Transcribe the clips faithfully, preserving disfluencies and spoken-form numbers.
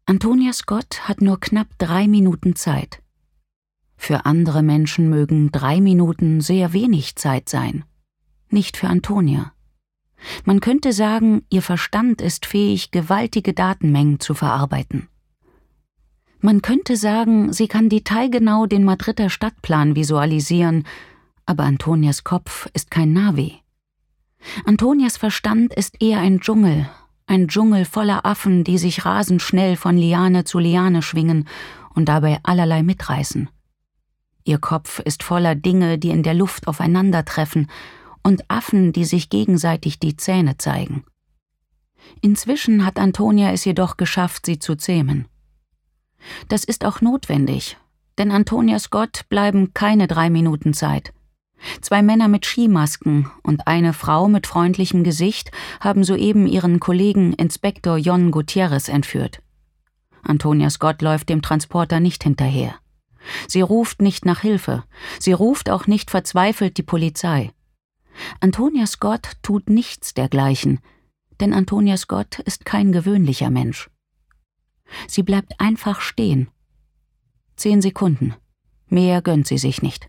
Antonia Scott hat nur knapp drei Minuten Zeit. Für andere Menschen mögen drei Minuten sehr wenig Zeit sein. Nicht für Antonia. Man könnte sagen, ihr Verstand ist fähig, gewaltige Datenmengen zu verarbeiten. Man könnte sagen, sie kann detailgenau den Madrider Stadtplan visualisieren, aber Antonias Kopf ist kein Navi. Antonias Verstand ist eher ein Dschungel, ein Dschungel voller Affen, die sich rasend schnell von Liane zu Liane schwingen und dabei allerlei mitreißen. Ihr Kopf ist voller Dinge, die in der Luft aufeinandertreffen, und Affen, die sich gegenseitig die Zähne zeigen. Inzwischen hat Antonia es jedoch geschafft, sie zu zähmen. Das ist auch notwendig, denn Antonia Scott bleiben keine drei Minuten Zeit. Zwei Männer mit Skimasken und eine Frau mit freundlichem Gesicht haben soeben ihren Kollegen Inspektor Jon Gutierrez entführt. Antonia Scott läuft dem Transporter nicht hinterher. Sie ruft nicht nach Hilfe. Sie ruft auch nicht verzweifelt die Polizei. Antonia Scott tut nichts dergleichen, denn Antonia Scott ist kein gewöhnlicher Mensch. Sie bleibt einfach stehen. Zehn Sekunden. Mehr gönnt sie sich nicht.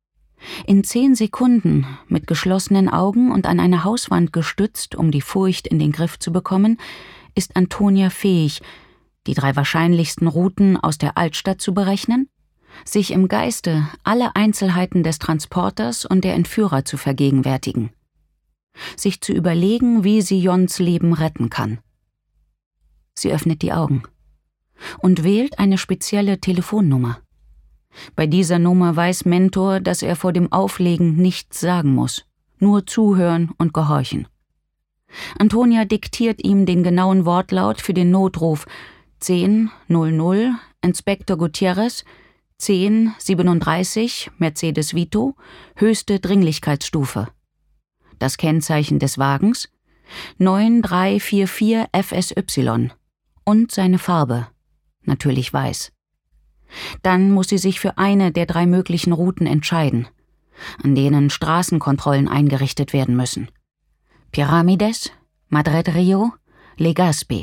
In zehn Sekunden, mit geschlossenen Augen und an eine Hauswand gestützt, um die Furcht in den Griff zu bekommen, ist Antonia fähig, die drei wahrscheinlichsten Routen aus der Altstadt zu berechnen, sich im Geiste alle Einzelheiten des Transporters und der Entführer zu vergegenwärtigen, sich zu überlegen, wie sie Jons Leben retten kann. Sie öffnet die Augen und wählt eine spezielle Telefonnummer. Bei dieser Nummer weiß Mentor, dass er vor dem Auflegen nichts sagen muss, nur zuhören und gehorchen. Antonia diktiert ihm den genauen Wortlaut für den Notruf zehn null null Inspektor Gutierrez, zehn siebenunddreißig Mercedes Vito, höchste Dringlichkeitsstufe. Das Kennzeichen des Wagens neun drei vier vier F S Y und seine Farbe, natürlich weiß. Dann muss sie sich für eine der drei möglichen Routen entscheiden, an denen Straßenkontrollen eingerichtet werden müssen. Piramides, Madrid-Rio, Legazpi.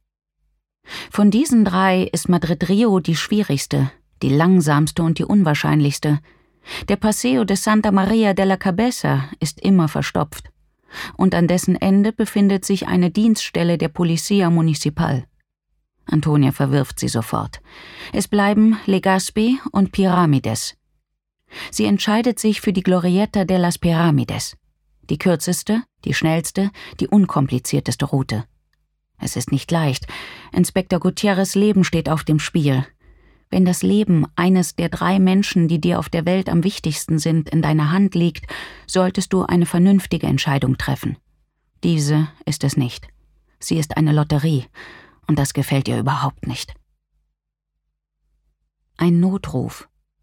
Von diesen drei ist Madrid-Rio die schwierigste, die langsamste und die unwahrscheinlichste. Der Paseo de Santa Maria de la Cabeza ist immer verstopft. Und an dessen Ende befindet sich eine Dienststelle der Policía Municipal. Antonia verwirft sie sofort. Es bleiben Legazpi und Piramides. Sie entscheidet sich für die Glorieta de las Piramides. Die kürzeste, die schnellste, die unkomplizierteste Route. Es ist nicht leicht. Inspektor Gutierrez' Leben steht auf dem Spiel. Wenn das Leben eines der drei Menschen, die dir auf der Welt am wichtigsten sind, in deiner Hand liegt, solltest du eine vernünftige Entscheidung treffen. Diese ist es nicht. Sie ist eine Lotterie. Und das gefällt ihr überhaupt nicht. Ein Notruf.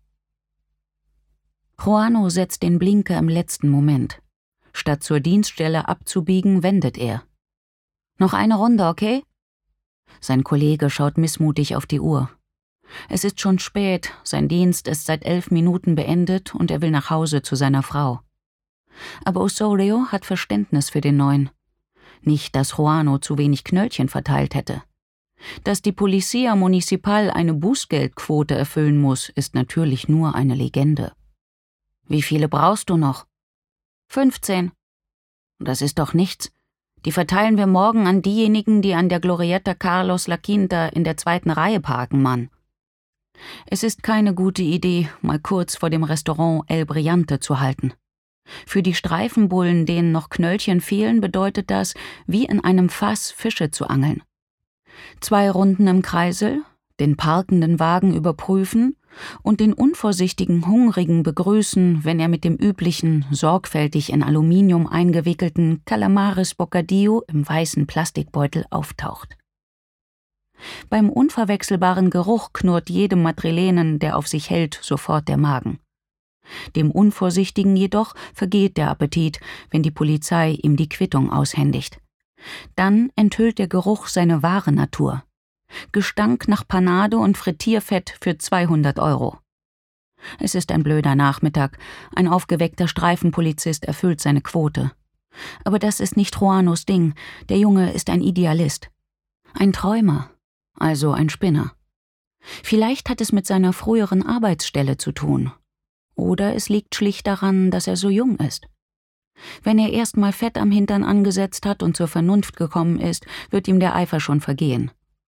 Juano setzt den Blinker im letzten Moment. Statt zur Dienststelle abzubiegen, wendet er. »Noch eine Runde, okay?« Sein Kollege schaut missmutig auf die Uhr. Es ist schon spät, sein Dienst ist seit elf Minuten beendet und er will nach Hause zu seiner Frau. Aber Osorio hat Verständnis für den Neuen. Nicht, dass Juano zu wenig Knöllchen verteilt hätte. Dass die Policía Municipal eine Bußgeldquote erfüllen muss, ist natürlich nur eine Legende. »Wie viele brauchst du noch?« »fünfzehn. Das ist doch nichts. Die verteilen wir morgen an diejenigen, die an der Glorieta Carlos La Quinta in der zweiten Reihe parken, Mann.« Es ist keine gute Idee, mal kurz vor dem Restaurant El Brillante zu halten. Für die Streifenbullen, denen noch Knöllchen fehlen, bedeutet das, wie in einem Fass Fische zu angeln. Zwei Runden im Kreisel, den parkenden Wagen überprüfen und den unvorsichtigen Hungrigen begrüßen, wenn er mit dem üblichen, sorgfältig in Aluminium eingewickelten Calamares Bocadillo im weißen Plastikbeutel auftaucht. Beim unverwechselbaren Geruch knurrt jedem Madrilenen, der auf sich hält, sofort der Magen. Dem Unvorsichtigen jedoch vergeht der Appetit, wenn die Polizei ihm die Quittung aushändigt. Dann enthüllt der Geruch seine wahre Natur. Gestank nach Panade und Frittierfett für zweihundert Euro. Es ist ein blöder Nachmittag, ein aufgeweckter Streifenpolizist erfüllt seine Quote. Aber das ist nicht Juanos Ding, der Junge ist ein Idealist. Ein Träumer. Also ein Spinner. Vielleicht hat es mit seiner früheren Arbeitsstelle zu tun. Oder es liegt schlicht daran, dass er so jung ist. Wenn er erst mal Fett am Hintern angesetzt hat und zur Vernunft gekommen ist, wird ihm der Eifer schon vergehen.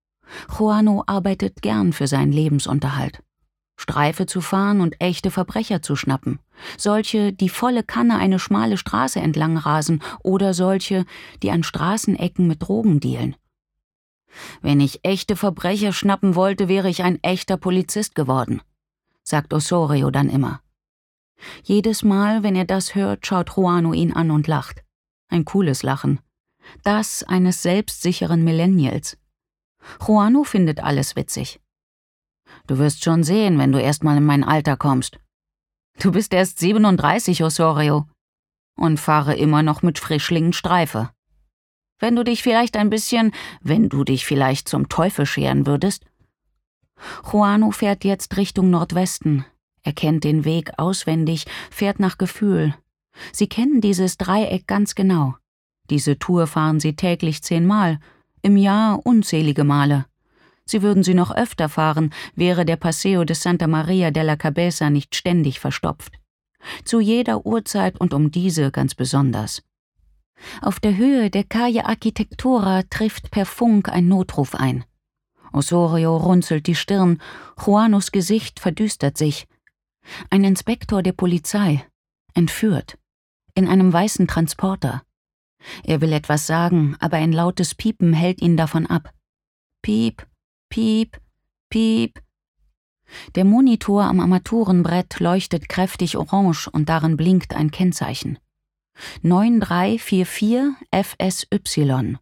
Juano arbeitet gern für seinen Lebensunterhalt. Streife zu fahren und echte Verbrecher zu schnappen. Solche, die volle Kanne eine schmale Straße entlang rasen oder solche, die an Straßenecken mit Drogen dealen. Wenn ich echte Verbrecher schnappen wollte, wäre ich ein echter Polizist geworden, sagt Osorio dann immer. Jedes Mal, wenn er das hört, schaut Juano ihn an und lacht. Ein cooles Lachen. Das eines selbstsicheren Millennials. Juano findet alles witzig. Du wirst schon sehen, wenn du erst mal in mein Alter kommst. Du bist erst siebenunddreißig, Osorio, und fahre immer noch mit Frischlingen Streife. Wenn du dich vielleicht ein bisschen, wenn du dich vielleicht zum Teufel scheren würdest. Juano fährt jetzt Richtung Nordwesten. Er kennt den Weg auswendig, fährt nach Gefühl. Sie kennen dieses Dreieck ganz genau. Diese Tour fahren sie täglich zehnmal, im Jahr unzählige Male. Sie würden sie noch öfter fahren, wäre der Paseo de Santa Maria de la Cabeza nicht ständig verstopft. Zu jeder Uhrzeit und um diese ganz besonders. Auf der Höhe der Calle Arquitectura trifft per Funk ein Notruf ein. Osorio runzelt die Stirn, Juanos Gesicht verdüstert sich. Ein Inspektor der Polizei, entführt, in einem weißen Transporter. Er will etwas sagen, aber ein lautes Piepen hält ihn davon ab. Piep, piep, piep. Der Monitor am Armaturenbrett leuchtet kräftig orange und darin blinkt ein Kennzeichen. neun drei vier vier F S Y.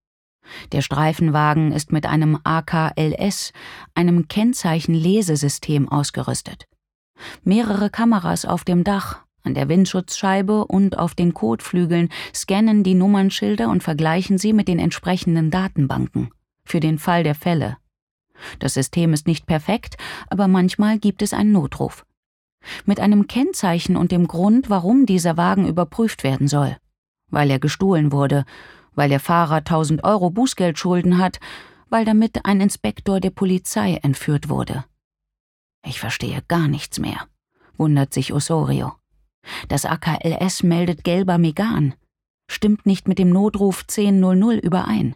Der Streifenwagen ist mit einem A K L S, einem Kennzeichen-Lesesystem, ausgerüstet. Mehrere Kameras auf dem Dach, an der Windschutzscheibe und auf den Kotflügeln scannen die Nummernschilder und vergleichen sie mit den entsprechenden Datenbanken, für den Fall der Fälle. Das System ist nicht perfekt, aber manchmal gibt es einen Notruf. Mit einem Kennzeichen und dem Grund, warum dieser Wagen überprüft werden soll. Weil er gestohlen wurde, weil der Fahrer tausend Euro Bußgeldschulden hat, weil damit ein Inspektor der Polizei entführt wurde. Ich verstehe gar nichts mehr, wundert sich Osorio. Das A K L S meldet gelber Megan. Stimmt nicht mit dem Notruf zehn null null überein.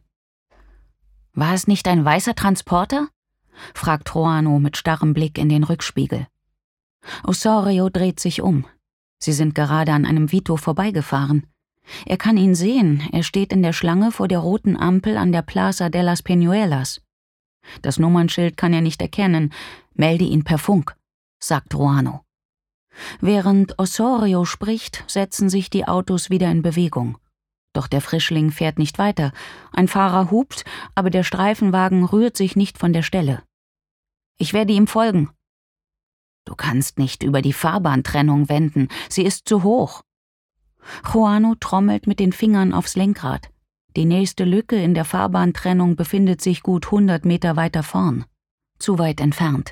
War es nicht ein weißer Transporter? Fragt Juano mit starrem Blick in den Rückspiegel. Osorio dreht sich um. Sie sind gerade an einem Vito vorbeigefahren. Er kann ihn sehen, er steht in der Schlange vor der roten Ampel an der Plaza de las Peñuelas. Das Nummernschild kann er nicht erkennen, melde ihn per Funk, sagt Juano. Während Osorio spricht, setzen sich die Autos wieder in Bewegung. Doch der Frischling fährt nicht weiter. Ein Fahrer hupt, aber der Streifenwagen rührt sich nicht von der Stelle. Ich werde ihm folgen. Du kannst nicht über die Fahrbahntrennung wenden, sie ist zu hoch. Juano trommelt mit den Fingern aufs Lenkrad. Die nächste Lücke in der Fahrbahntrennung befindet sich gut hundert Meter weiter vorn. Zu weit entfernt.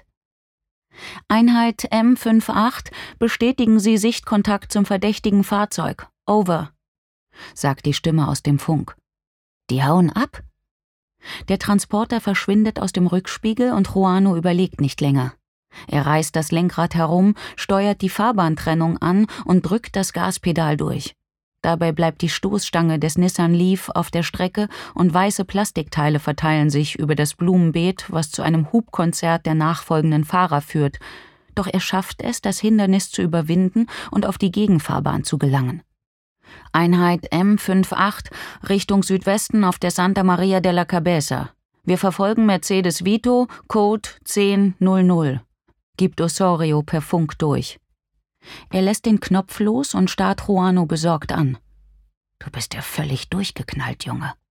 Einheit M acht, bestätigen Sie Sichtkontakt zum verdächtigen Fahrzeug. Over, sagt die Stimme aus dem Funk. Die hauen ab? Der Transporter verschwindet aus dem Rückspiegel und Juano überlegt nicht länger. Er reißt das Lenkrad herum, steuert die Fahrbahntrennung an und drückt das Gaspedal durch. Dabei bleibt die Stoßstange des Nissan Leaf auf der Strecke und weiße Plastikteile verteilen sich über das Blumenbeet, was zu einem Hubkonzert der nachfolgenden Fahrer führt. Doch er schafft es, das Hindernis zu überwinden und auf die Gegenfahrbahn zu gelangen. Einheit M acht, Richtung Südwesten auf der Santa Maria de la Cabeza. Wir verfolgen Mercedes Vito, Code zehn null null. Gibt Osorio per Funk durch. Er lässt den Knopf los und starrt Juano besorgt an. Du bist ja völlig durchgeknallt, Junge.